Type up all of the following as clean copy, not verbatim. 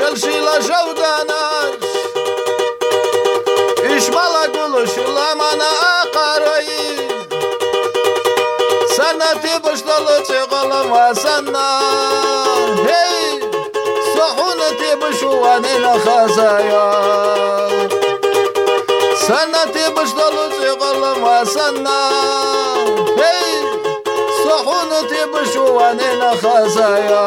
شلشيلة جوداناش إشمالا قولو شلامانا أقاري سنتي بشتلو تغلم وسنا هي صحونتي بشوانين خزايا سنتي بشتلو تغلم وسنا هي صحونتي بشوانين خزايا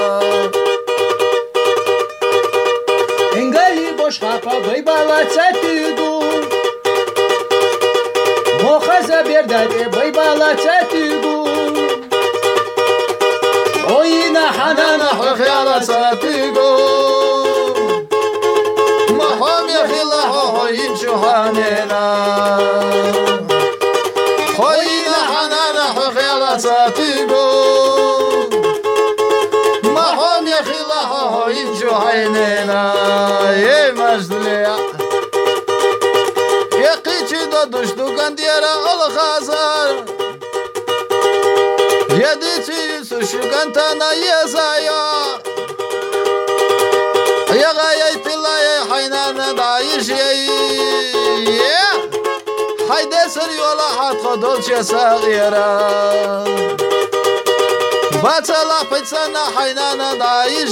انقلي بوش خافا بيبالا تاتيدو مخزا بيردادي بيبالا تاتيدو وينا حنانا خيالة ساتيقو محام يخي الله خوين شوحانينا خوين حنانا خيالة ساتيقو محام يخي الله خوين شوحانينا يا مجدليا يقيتي دادوش دوغان ديارا الخازار يديتي سوشوغانتانا يزايا يا غايت الله يا حينانا دايش يا حيدي سري ولا حد خدولش يا صغيرة باتلا بيتسانا حينانا دايش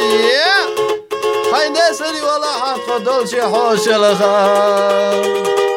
يا حيدي سري ولا حد خدولش حوش الخام